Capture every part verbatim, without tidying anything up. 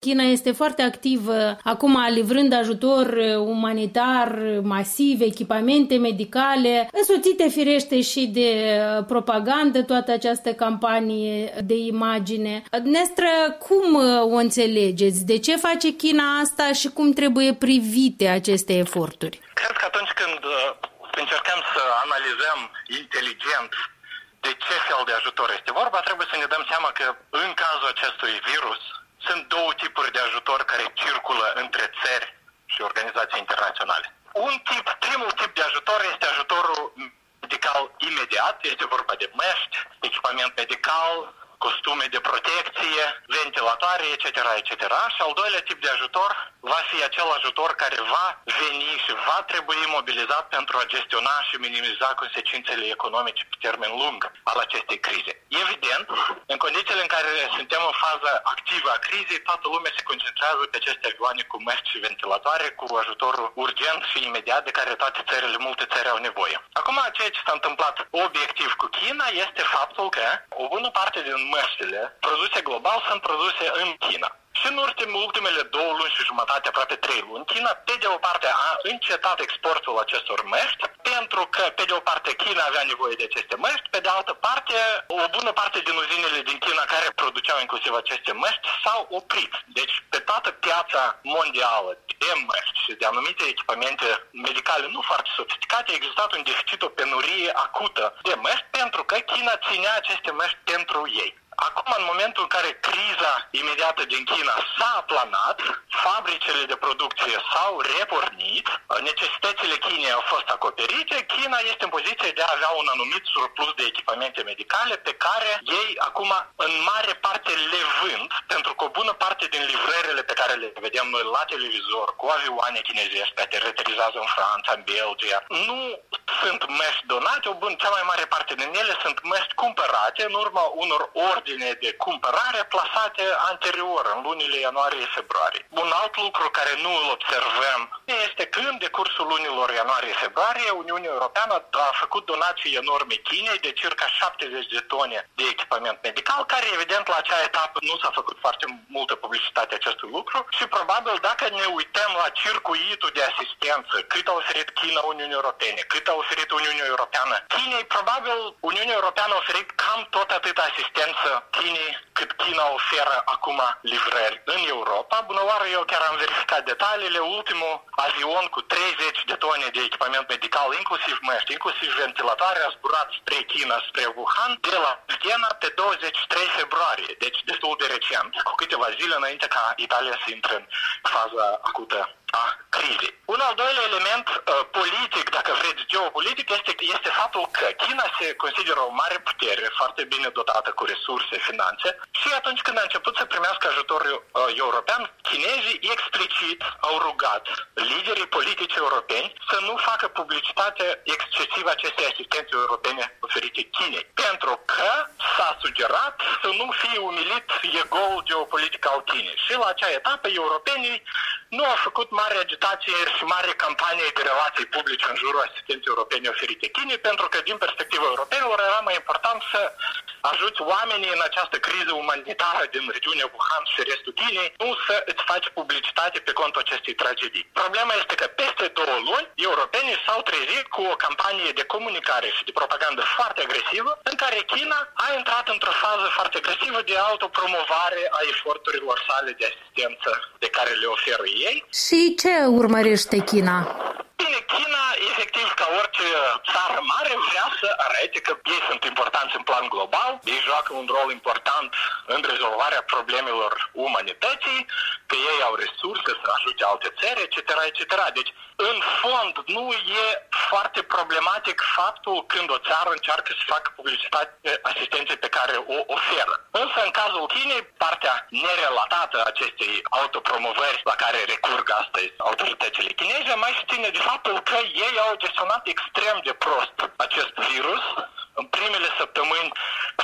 China este foarte activă acum livrând ajutor umanitar masiv, echipamente medicale, însoțite firește și de propagandă, toată această campanie de imagine. Dumneavoastră, cum o înțelegeți? De ce face China asta și cum trebuie privite aceste eforturi? Cred că atunci când încercăm să analizăm inteligent de ce fel de ajutor este vorba, trebuie să ne dăm seama că în cazul acestui virus sunt două tipuri de ajutor care circulă între țări și organizații internaționale. Un tip, primul tip de ajutor este ajutorul medical imediat, este vorba de măști, echipament medical, costume de protecție, ventilatoare, et cetera, et cetera. Și al doilea tip de ajutor va fi acel ajutor care va veni și va trebui mobilizat pentru a gestiona și minimiza consecințele economice pe termen lung al acestei crize. Evident, în condițiile în care suntem în faza activă a crizei, toată lumea se concentrează pe aceste avioane cu măști și ventilatoare, cu ajutorul urgent și imediat de care toate țările, multe țări au nevoie. Acum, ceea ce s-a întâmplat obiectiv cu China este faptul că o bună parte din măștile produse global sunt produse în China. Și în ultimele două luni și jumătate, aproape trei luni, China, pe de o parte, a încetat exportul acestor măști, pentru că, pe de o parte, China avea nevoie de aceste măști, pe de altă parte, o bună parte din uzinele din China care produceau inclusiv aceste măști s-au oprit. Deci, pe toată piața mondială de măști și de anumite echipamente medicale nu foarte sofisticate, a existat un deficit, o penurie acută de măști, pentru că China ținea aceste măști pentru ei. Acum, în momentul în care criza imediată din China s-a aplanat, fabricile de producție s-au repornit, necesitățile Chinei au fost acoperite, China este în poziție de a avea un anumit surplus de echipamente medicale pe care ei acum în mare parte le vând, pentru că o bună parte din livrările pe care le vedem noi la televizor cu avioane chinezești care aterizează în Franța, în Belgia, nu sunt măști donate, o bună, cea mai mare parte din ele sunt măști cumpărate în urma unor ordini de cumpărare plasate anterior, în lunile ianuarie-februarie. Un alt lucru care nu îl observăm este că în decursul lunilor ianuarie-februarie Uniunea Europeană a făcut donații enorme Chinei de circa șaptezeci de tone de echipament medical, care evident la acea etapă nu s-a făcut foarte multă publicitate acestui lucru și probabil dacă ne uităm la circuitul de asistență, cât a oferit China Uniunii Europene, cât a oferit Uniunea Europeană Chinei, probabil Uniunea Europeană a oferit cam tot atât asistență Chinei cât China oferă acum livrări în Europa. Bună oară, eu chiar am verificat detaliile. Ultimul avion cu treizeci de tone de echipament medical, inclusiv măști, inclusiv ventilatoare, a zburat spre China, spre Wuhan, de la Viena pe douăzeci și trei februarie, deci destul de recent, cu câteva zile înainte ca Italia să intre în faza acută a crizei. Un al doilea element uh, politic, dacă vreți, geopolitic, este, este faptul că China se consideră o mare putere, foarte bine dotată cu resurse, finanțe, și atunci când a început să primească ajutorul uh, european, chinezii explicit au rugat liderii politici europeni să nu facă publicitate excesivă acestei asistențe europene oferite Chinei, pentru că s-a sugerat să nu fie umilit ego-ul geopolitic al Chinei. Și la acea etapă, europenii nu au făcut mare agitație și mare campanie de relații publice în jurul asistenței europene oferite Chinei, pentru că din perspectiva europenilor era mai important să ajuți oamenii în această criză umanitară din regiunea Wuhan și restul Chinei, nu să îți faci publicitate pe contul acestei tragedii. Problema este că peste două luni, europenii s-au trezit cu o campanie de comunicare și de propagandă foarte agresivă, în care China a intrat într-o fază foarte agresivă de autopromovare a eforturilor sale de asistență de care le oferă ei. Și ce urmărește China? Bine, China, efectiv, ca orice țară mare, vrea să arate că ei sunt importanți în plan global, ei joacă un rol important în rezolvarea problemelor umanității, că ei au resurse să ajute alte țări, et cetera, et cetera. Deci, în fond, nu e foarte problematic faptul când o țară încearcă să facă publicitate asistenței pe care o oferă. Însă, în cazul Chinei, partea nerelatată a acestei autopromovări la care recurg astăzi autoritățile chineze mai se ține de faptul că ei au gestionat extrem de prost acest virus. În primele săptămâni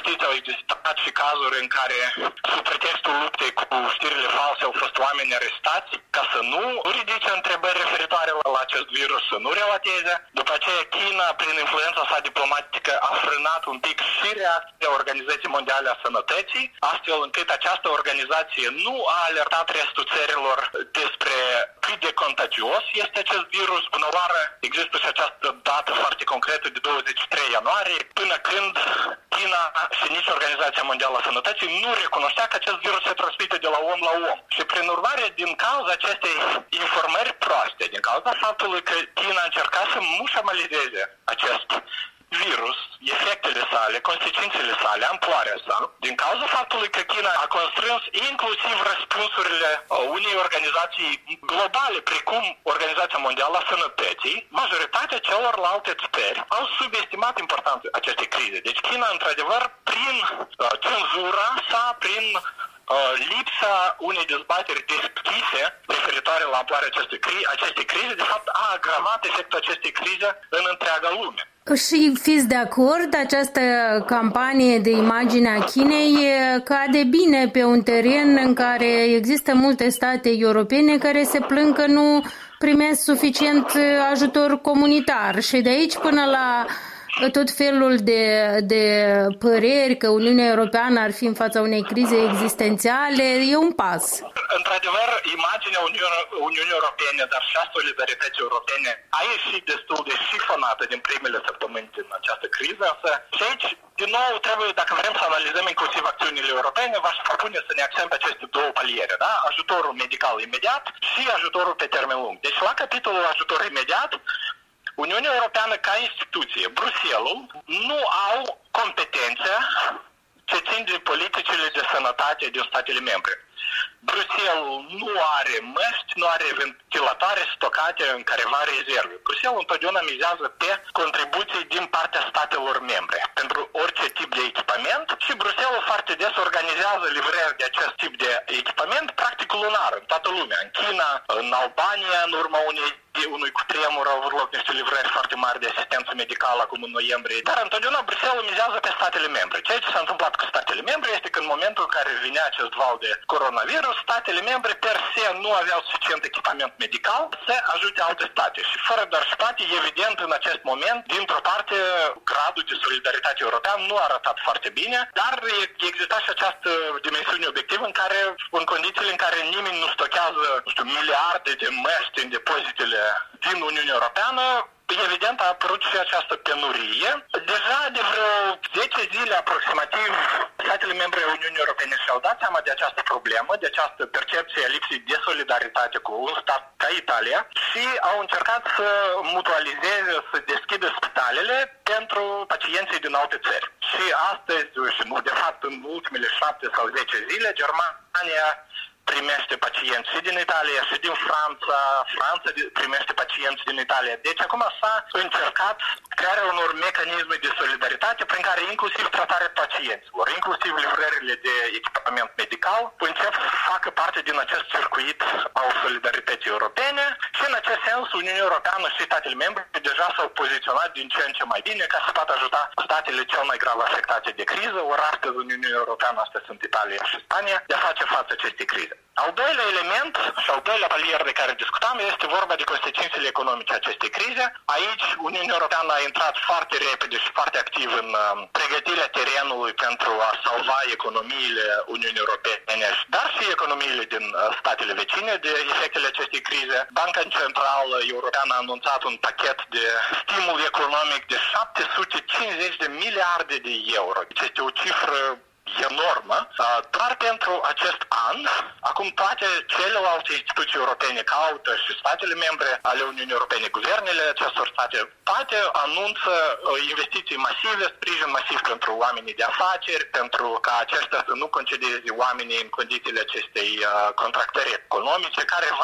știți, au existat și cazuri în care, sub pretextul luptei cu știrile false, au fost oameni arestați ca să nu ridice întrebări referitoare la acest virus, să nu relateze. După aceea, China, prin influența sa diplomatică, a frânat un pic și reacția Organizației Mondiale a Sănătății, astfel încât această organizație nu a alertat restul țărilor despre cât de contagios este acest virus. Până oară există și această dată foarte concretă de douăzeci și trei ianuarie, până când China și nici Organizația Mondială a Sănătății nu recunoștea că acest virus se transmite de la om la om. Și prin urmare, din cauza acestei informări proaste, din cauza faptului că China a încercat să mușamalizeze acest virus, efectele sale, consecințele sale, amploarea sa, din cauza faptului că China a constrâns inclusiv răspunsurile unei organizații globale, precum Organizația Mondială a Sănătății, majoritatea celorlalte țări au subestimat importanța acestei crize. Deci China, într-adevăr, prin uh, cenzura sa, prin uh, lipsa unei dezbateri deschise referitoare la amploarea acestei, cri- acestei crize, de fapt a agravat efectul acestei crize în întreaga lume. Și fiți de acord, această campanie de imagine a Chinei cade bine pe un teren în care există multe state europene care se plâng că nu primesc suficient ajutor comunitar și de aici până la tot felul de, de păreri că Uniunea Europeană ar fi în fața unei crize existențiale, e un pas. Într-adevăr, imaginea Uniunii, Uniunii Europene, dar și a solidarității europene a ieșit destul de șifonată din primele săptămâni din această criză, însă și aici, din nou, trebuie, dacă vrem să analizăm inclusiv acțiunile europene, v-aș propune să ne axăm pe aceste două paliere, da? Ajutorul medical imediat și ajutorul pe termen lung. Deci, la capitolul ajutor imediat, Uniunea Europeană ca instituție, Bruxelles, nu au competențe ce țin de politicile de sănătate din statele membre. Bruxelles nu are măști, nu are ventilatoare stocate în careva rezerve. Bruxelles întotdeauna mizează pe contribuții din partea statelor membre pentru orice tip de echipament și Bruxelles foarte des organizează livrări de acest tip de echipament practic lunar în toată lumea. În China, în Albania, în urma unei unui cutremur au avut loc niște livrări foarte mari de asistență medicală acum în noiembrie. Dar întotdeauna Bruxelles mizează pe statele membre. Ceea ce s-a întâmplat cu statele membre este că în momentul în care vinea acest val de coronavirus, statele membre per se nu aveau suficient echipament medical să ajute alte state. Și fără doar și poate, evident, în acest moment, dintr-o parte, gradul de solidaritate european nu a arătat foarte bine, dar exista și această dimensiune obiectivă în care, în condițiile în care nimeni nu stochează, nu știu, miliarde de măști în depozitele din Uniunea Europeană, evident a apărut și această penurie. Deja de vreo zece zile aproximativ, statele membre ale Uniunii Europene și-au dat seama de această problemă, de această percepție a lipsei de solidaritate cu un stat ca Italia și au încercat să mutualizeze, să deschidă spitalele pentru pacienții din alte țări. Și astăzi, și de fapt în ultimele șapte sau zece zile, Germania primește pacienți și din Italia și din Franța, Franța primește pacienți din Italia. Deci acum s-a încercat crearea unor mecanisme de solidaritate prin care inclusiv tratarea pacienților, inclusiv livrările de echipament medical, încep să facă parte din acest circuit al solidarității europene și în acest sens Uniunea Europeană și statele membre deja s-au poziționat din ce în ce mai bine ca să poată ajuta statele cel mai grav afectate de criză, ori astăzi Uniunea Europeană, astea sunt Italia și Spania, de a face față acestei crize. Al doilea element și al doilea palier de care discutam este vorba de consecințele economice acestei crize. Aici Uniunea Europeană a intrat foarte repede și foarte activ în uh, pregătirea terenului pentru a salva economiile Uniunii Europene, dar și economiile din uh, statele vecine de efectele acestei crize. Banca Centrală Europeană a anunțat un pachet de stimul economic de șapte sute cincizeci de miliarde de euro. Deci este o cifră enormă, doar pentru acest an. Acum toate celelalte instituții europene caută și statele membre ale Uniunii Europene, guvernele acestor state, toate anunță investiții masive, sprijin masiv pentru oamenii de afaceri, pentru ca aceștia să nu concedieze oamenii în condițiile acestei contractări economice, care va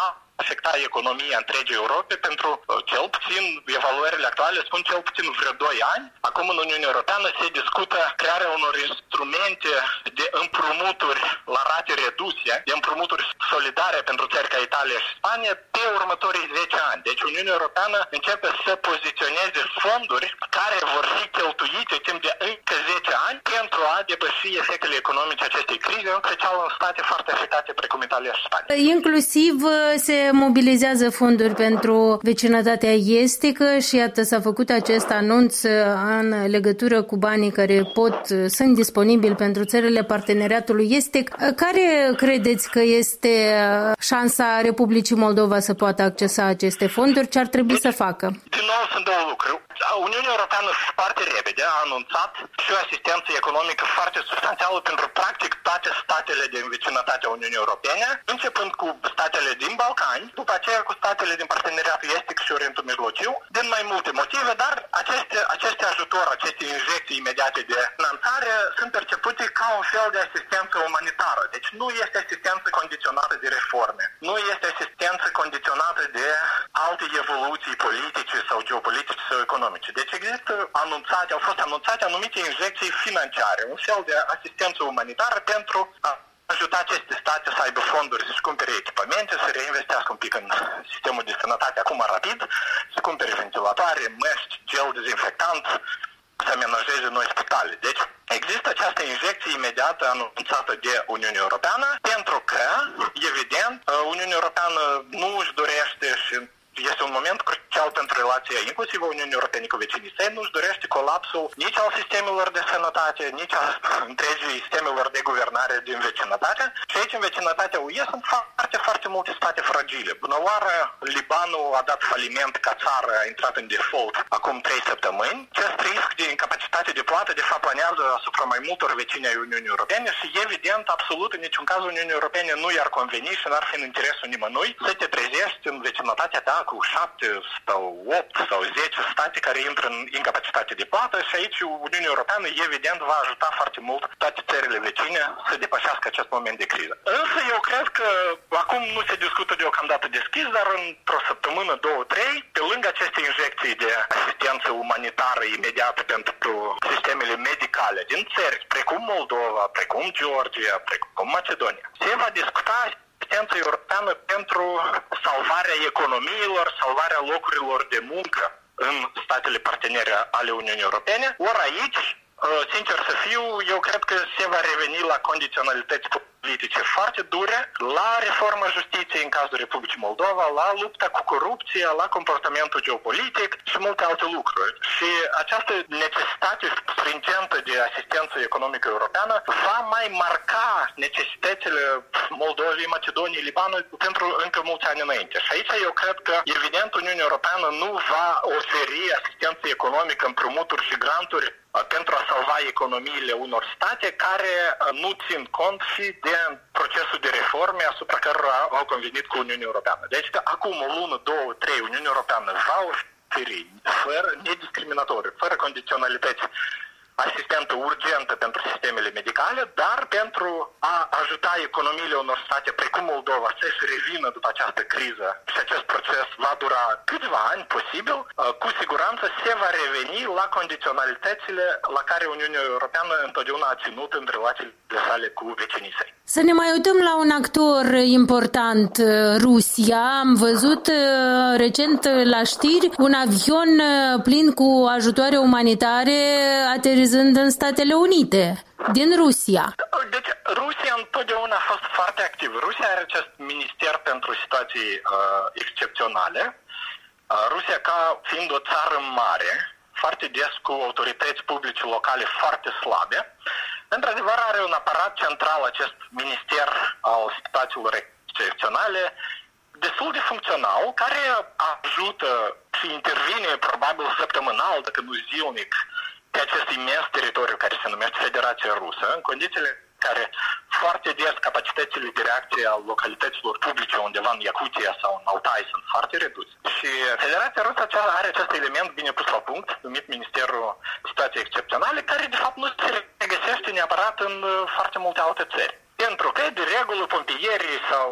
afecta economia întregii Europe pentru cel puțin, evaluările actuale spun cel puțin vreo doi ani. Acum în Uniunea Europeană se discută crearea unor instrumente de împrumuturi la rate reduse, de împrumuturi solidare pentru țări ca Italia și Spania pe următorii zece ani. Deci Uniunea Europeană începe să poziționeze fonduri care vor fi cheltuite timp de încă zece ani pentru a depăși efectele economice acestei crize, în special în state foarte afectate precum Italia și Spania. Inclusiv se mobilizează fonduri pentru vecinătatea estică și iată s-a făcut acest anunț în legătură cu banii care pot, sunt disponibili pentru țările parteneriatului estic. Care credeți că este șansa Republicii Moldova să poată accesa aceste fonduri? Ce ar trebui să facă? Din nou sunt două lucruri. Uniunea Europeană foarte repede a anunțat și o asistență economică foarte substanțială pentru practic toate statele din vecinătatea Uniunii Europene, începând cu statele din Balcani, după aceea cu statele din Parteneriatul Estic și Orientul Mijlociu, din mai multe motive, dar aceste, aceste ajutor, aceste injecții imediate de finanțare sunt percepute ca un fel de asistență umanitară. Deci nu este asistență condiționată de reforme, nu este asistență condiționată de alte evoluții politice sau geopolitice sau economice. Deci există anunțate, au fost anunțate anumite injecții financiare, un fel de asistență umanitară pentru a ajuta aceste state să aibă fonduri să-și cumpere echipamente, să reinvestească un pic în sistemul de sănătate acum rapid, să cumpere ventilatoare, măști, gel dezinfectant, să amenajeze noi spitale. Deci există această injecție imediată anunțată de Uniunea Europeană pentru că, evident, Uniunea Europeană nu își dorește și este un moment crucial pentru relația inclusiv a Uniunii Europene cu vecinii săi, nu-și dorește colapsul nici al sistemelor de sănătate, nici al întregii sistemelor de guvernare din vecinătate. Și aici, în vecinătatea U E, sunt foarte, foarte multe state fragile. Bună oară, Libanul a dat faliment ca țară, a intrat în default acum trei săptămâni. Acest risc de incapacitate de plată, de fapt, planează asupra mai multor vecini ai Uniunii Europene și, evident, absolut, în niciun caz, Uniunii Europene nu i-ar conveni și n-ar fi în interesul nimănui să te trezești în vecinătatea ta cu șapte sau opt sau zece state care intră în incapacitate de plată și aici Uniunea Europeană evident va ajuta foarte mult toate țările vecine să depășească acest moment de criză. Însă eu cred că acum nu se discută deocamdată deschis, dar într-o săptămână, două, trei, pe lângă aceste injecții de asistență umanitară imediată pentru sistemele medicale din țări precum Moldova, precum Georgia, precum Macedonia, se va discuta asistență europeană pentru salvarea economiilor, salvarea locurilor de muncă în statele partenere ale Uniunii Europene. Ori aici, sincer să fiu, eu cred că se va reveni la condiționalități politice foarte dure, la reforma justiției în cazul Republicii Moldova, la lupta cu corupția, la comportamentul geopolitic și multe alte lucruri. Și această necesitate stringentă de asistență economică europeană va mai marca necesitățile Moldovei, Macedoniei, Libanului pentru încă mulți ani înainte. Și aici eu cred că, evident, Uniunea Europeană nu va oferi asistență economică, împrumuturi și granturi pentru a salva economiile unor state care nu țin cont și de procesul de reforme asupra cărora au convenit cu Uniunea Europeană. Deci că acum o lună, două, trei, Uniunea Europeană va oferi, fără nediscriminatoriu, fără condiționalități, asistentă urgentă pentru sistemele medicale, dar pentru a ajuta economiile unor state precum Moldova să-și revină după această criză și acest proces va dura câțiva ani, posibil, cu siguranță se va reveni la condiționalitățile la care Uniunea Europeană întotdeauna a ținut în relațiile sale cu vecinii săi. Să ne mai uităm la un actor important, Rusia. Am văzut recent la știri un avion plin cu ajutoare umanitare aterizând în Statele Unite, din Rusia. Deci Rusia întotdeauna a fost foarte activă. Rusia are acest minister pentru situații uh, excepționale. Uh, Rusia, ca fiind o țară mare, foarte des cu autorități publice locale foarte slabe, într-adevăr are un aparat central, acest minister al situațiilor excepționale, destul de funcțional, care ajută și intervine probabil săptămânal, dacă nu zilnic, pe acest imens teritoriu care se numește Federația Rusă, în condițiile care foarte des capacitățile de reacție a localităților publice undeva în Iacutia sau în Altai sunt foarte reduse. Și Federația Rusă are acest element bine pus la punct, numit Ministerul Situației Excepționale, care de fapt nu se regăsește neapărat în foarte multe alte țări. Pentru că, de regulă, pompierii sau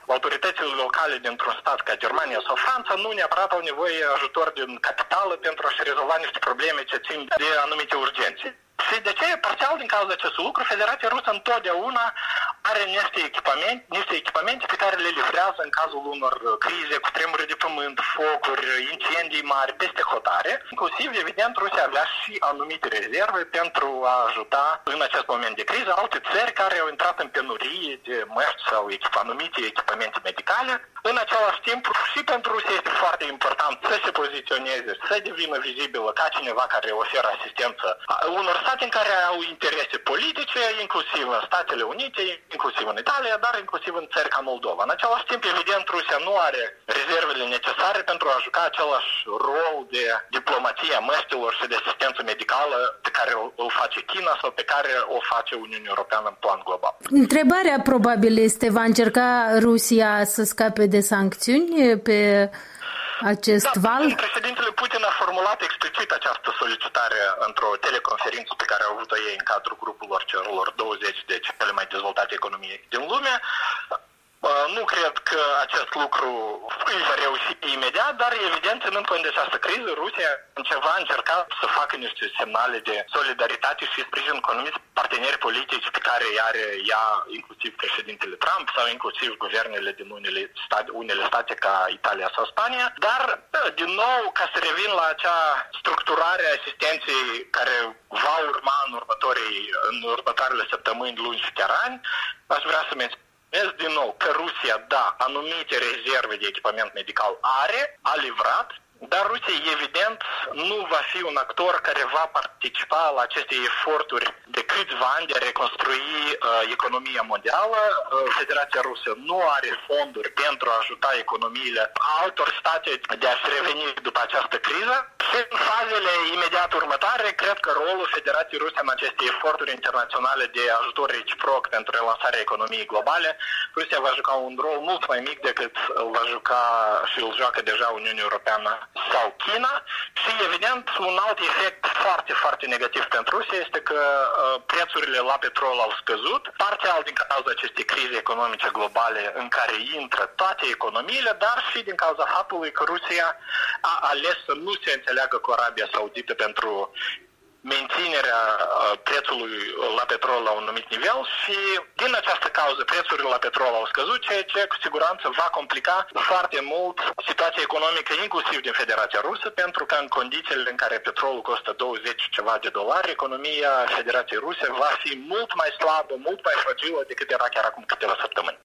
autoritățile locale dintr-un stat ca Germania sau Franța nu neapărat au nevoie ajutor din capitală pentru a-și rezolva niște probleme ce țin de anumite urgențe. Și de ce, parțial din cauza acestui lucru, Federația Rusă întotdeauna are niște echipamente, niște echipamente pe care le livrează în cazul unor crize, cu tremuri de pământ, focuri, incendii mari, peste hotare. Inclusiv, evident, Rusia avea și anumite rezerve pentru a ajuta în acest moment de criză alte țări care au intrat în penurie de măști sau anumite echipamente medicale. În același timp, și pentru Rusia este foarte important să se poziționeze, să devină vizibilă ca cineva care oferă asistență unor state în care au interese politice, inclusiv în Statele Unite, inclusiv în Italia, dar inclusiv în țări ca Moldova. În același timp, evident, Rusia nu are rezervele necesare pentru a juca același rol de diplomație a măștilor și de asistență medicală pe care o face China sau pe care o face Uniunea Europeană în plan global. Întrebarea probabil este, va încerca Rusia să scape de sancțiuni pe acest da, val? Președintele Putin a formulat explicit această solicitare într-o teleconferință pe care au avut-o ei în cadrul grupurilor celor douăzeci de cele mai dezvoltate economii din lume. Nu cred că acest lucru îi va reuși imediat, dar evident, ținând cont de această criză, Rusia va încerca să facă niște semnale de solidaritate și sprijin cu anumiți parteneri politici pe care îi are ea, inclusiv președintele Trump sau inclusiv guvernele din unele state, unele state ca Italia sau Spania. Dar, din nou, ca să revin la acea structurare a asistenței care va urma în, următorii, în următoarele săptămâni, luni și chiar ani, aș vrea să menționez din nou că Rusia, da, anumite rezerve de echipament medical are, a livrat, dar Rusia, evident, nu va fi un actor care va participa la aceste eforturi de câțiva ani de a reconstrui uh, economia mondială. Uh, Federația Rusă nu are fonduri pentru a ajuta economiile altor state de a-și reveni după această criză. Și în fazele imediat următoare, cred că rolul Federației Ruse în aceste eforturi internaționale de ajutor reciproc pentru relansarea economiei globale, Rusia va juca un rol mult mai mic decât îl va juca și îl joacă deja Uniunea Europeană sau China. Și evident, un alt efect foarte, foarte negativ pentru Rusia este că uh, prețurile la petrol au scăzut, parțial din cauza acestei crize economice globale în care intră toate economiile, dar și din cauza faptului că Rusia a ales să nu se înțeleagă cu Arabia Saudită pentru menținerea prețului la petrol la un anumit nivel și din această cauză prețurile la petrol au scăzut, ceea ce cu siguranță va complica foarte mult situația economică inclusiv din Federația Rusă, pentru că în condițiile în care petrolul costă douăzeci ceva de dolari, economia Federației Ruse va fi mult mai slabă, mult mai fragilă decât era chiar acum câteva săptămâni.